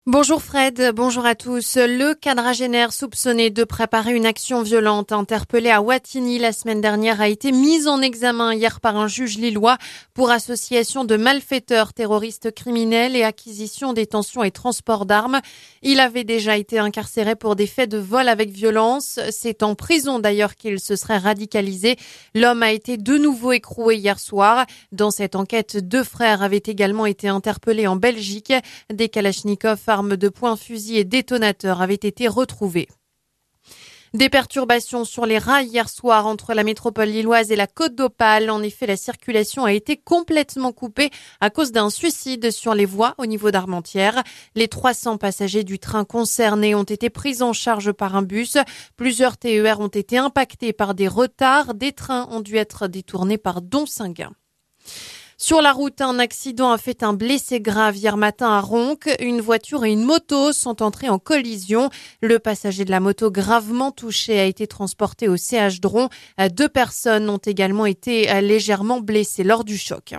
Bonjour Fred, bonjour à tous. Le quadragénaire soupçonné de préparer une action violente interpellé à Wattignies la semaine dernière a été mis en examen hier par un juge lillois pour association de malfaiteurs terroristes criminels et acquisition, détention et transport d'armes. Il avait déjà été incarcéré pour des faits de vol avec violence. C'est en prison d'ailleurs qu'il se serait radicalisé. L'homme a été de nouveau écroué hier soir. Dans cette enquête, 2 frères avaient également été interpellés en Belgique. Des kalachnikovs, armes de poing, fusils et détonateurs avaient été retrouvés. Des perturbations sur les rails hier soir entre la métropole lilloise et la Côte d'Opale. En effet, la circulation a été complètement coupée à cause d'un suicide sur les voies au niveau d'Armentières. Les 300 passagers du train concerné ont été pris en charge par un bus. Plusieurs TER ont été impactés par des retards. Des trains ont dû être détournés par Donsinguin. Sur la route, un accident a fait un blessé grave hier matin à Ronques. Une voiture et une moto sont entrées en collision. Le passager de la moto gravement touché a été transporté au CH Dron. 2 personnes ont également été légèrement blessées lors du choc.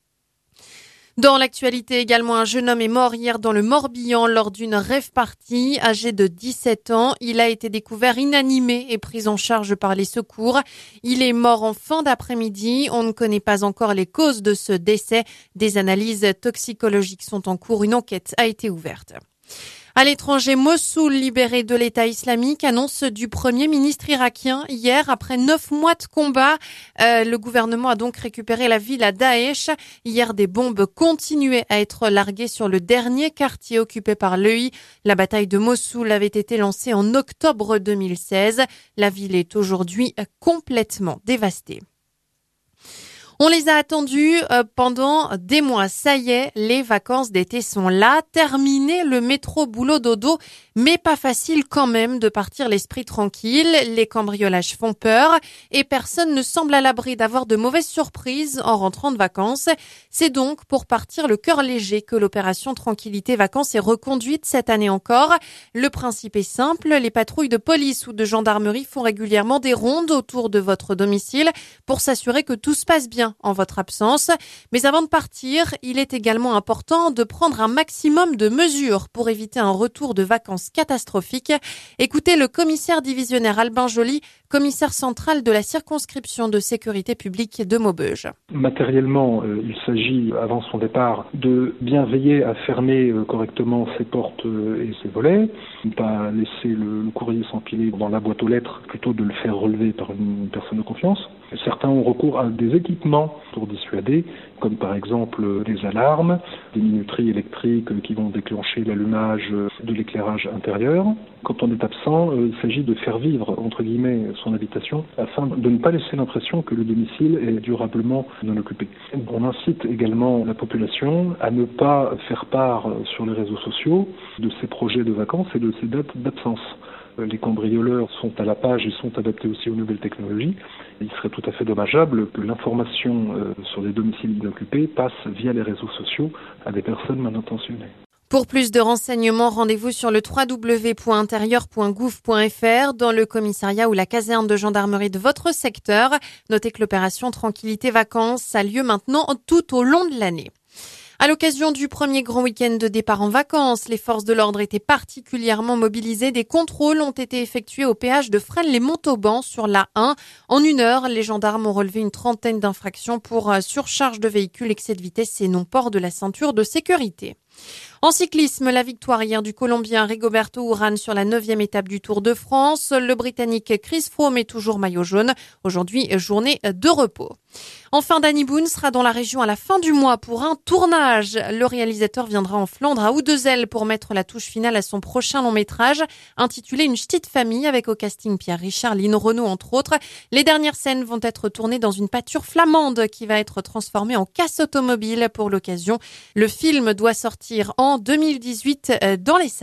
Dans l'actualité également, un jeune homme est mort hier dans le Morbihan lors d'une rave party. Âgé de 17 ans, il a été découvert inanimé et pris en charge par les secours. Il est mort en fin d'après-midi. On ne connaît pas encore les causes de ce décès. Des analyses toxicologiques sont en cours. Une enquête a été ouverte. À l'étranger, Mossoul, libéré de l'État islamique, annonce du Premier ministre irakien hier. Après 9 mois de combat, le gouvernement a donc récupéré la ville à Daesh. Hier, des bombes continuaient à être larguées sur le dernier quartier occupé par l'EI. La bataille de Mossoul avait été lancée en octobre 2016. La ville est aujourd'hui complètement dévastée. On les a attendus pendant des mois. Ça y est, les vacances d'été sont là. Terminé le métro boulot dodo, mais pas facile quand même de partir l'esprit tranquille. Les cambriolages font peur et personne ne semble à l'abri d'avoir de mauvaises surprises en rentrant de vacances. C'est donc pour partir le cœur léger que l'opération Tranquillité Vacances est reconduite cette année encore. Le principe est simple, les patrouilles de police ou de gendarmerie font régulièrement des rondes autour de votre domicile pour s'assurer que tout se passe bien en votre absence. Mais avant de partir, il est également important de prendre un maximum de mesures pour éviter un retour de vacances catastrophique. Écoutez le commissaire divisionnaire Albin Joly, commissaire central de la circonscription de sécurité publique de Maubeuge. Matériellement, il s'agit, avant son départ, de bien veiller à fermer correctement ses portes et ses volets, ne pas laisser le courrier s'empiler dans la boîte aux lettres, plutôt de le faire relever par une personne de confiance. Certains ont recours à des équipements pour dissuader, comme par exemple des alarmes, des minuteries électriques qui vont déclencher l'allumage de l'éclairage intérieur. Quand on est absent, il s'agit de faire vivre, entre guillemets, son habitation afin de ne pas laisser l'impression que le domicile est durablement non occupé. On incite également la population à ne pas faire part sur les réseaux sociaux de ses projets de vacances et de ses dates d'absence. Les cambrioleurs sont à la page et sont adaptés aussi aux nouvelles technologies. Il serait tout à fait dommageable que l'information sur des domiciles inoccupés passe via les réseaux sociaux à des personnes mal intentionnées. Pour plus de renseignements, rendez-vous sur le www.intérieur.gouv.fr dans le commissariat ou la caserne de gendarmerie de votre secteur. Notez que l'opération Tranquillité Vacances a lieu maintenant tout au long de l'année. À l'occasion du premier grand week-end de départ en vacances, les forces de l'ordre étaient particulièrement mobilisées. Des contrôles ont été effectués au péage de Fresnes-les-Montauban sur l'A1. En 1 heure, les gendarmes ont relevé une trentaine d'infractions pour surcharge de véhicules, excès de vitesse et non-port de la ceinture de sécurité. En cyclisme, la victoire hier du Colombien Rigoberto Urán sur la 9e étape du Tour de France. Le Britannique Chris Froome est toujours maillot jaune. Aujourd'hui, journée de repos. Enfin, Danny Boone sera dans la région à la fin du mois pour un tournage. Le réalisateur viendra en Flandre à Oudezelle pour mettre la touche finale à son prochain long métrage intitulé Une petite famille avec au casting Pierre Richard, Lynn Renaud entre autres. Les dernières scènes vont être tournées dans une pâture flamande qui va être transformée en casse automobile pour l'occasion. Le film doit sortir en 2018 dans les salles.